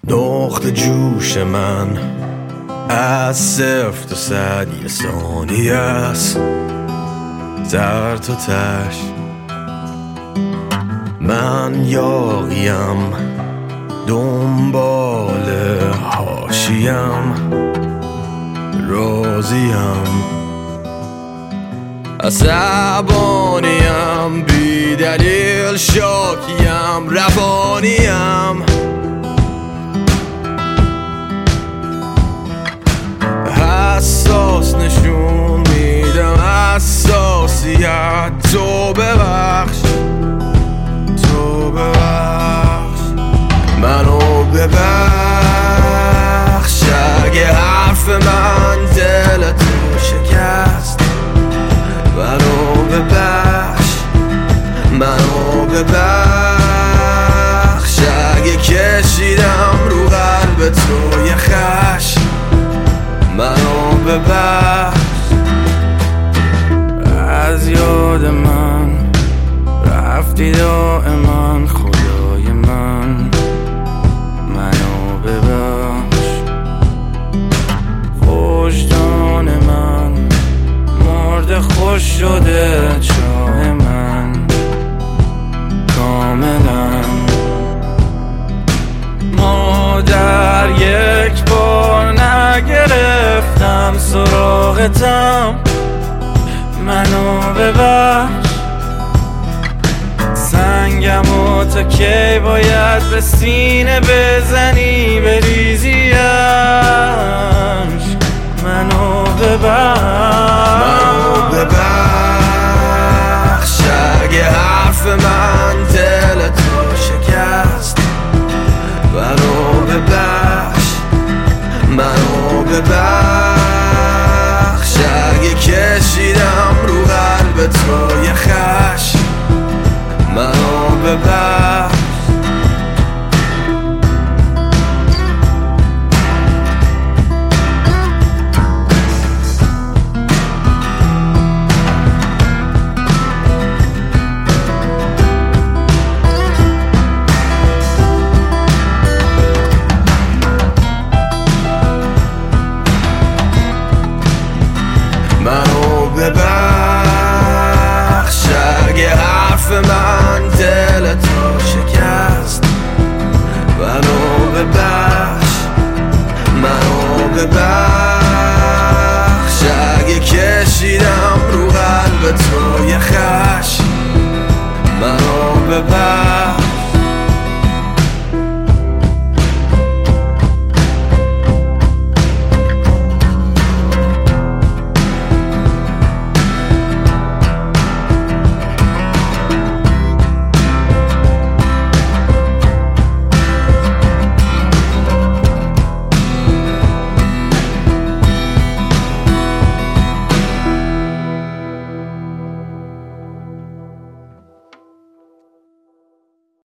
نقطه جوش من از 0 تا 100 یه ثانیه است، در تا تش من یاقیم، دنبال حاشیم، راضیم، عصبانیم، بی دلیل شاکیم، روانیم، حساس نشون میدم حساسیت. تو ببخش، تو ببخش، منو ببخش اگه حرف من دل تو شکست. منو ببخش، منو ببخش اگه کشیدم رو قلب تو یه خشم. منو ببخش، از یاد من رفتی دائما خدای من. منو ببخش، وجدان من مرده خوش شده چاه من کاملا. مادر یک بار نگرفتم سراغتم. منو ببخش، سنگم و تا کی باید به سینه بزنی بریزیش. منو ببخش، منو ببخش اگه حرف من دل تو شکست. منو ببخش، منو ببخش اگه کشیدم رو قلب تو یه خشم. منو ببخش، منو ببخش اگه حرف من دل تو شکست. منو ببخش، منو ببخش اگه کشیدم رو قلب تو یه خشم. منو ببخش.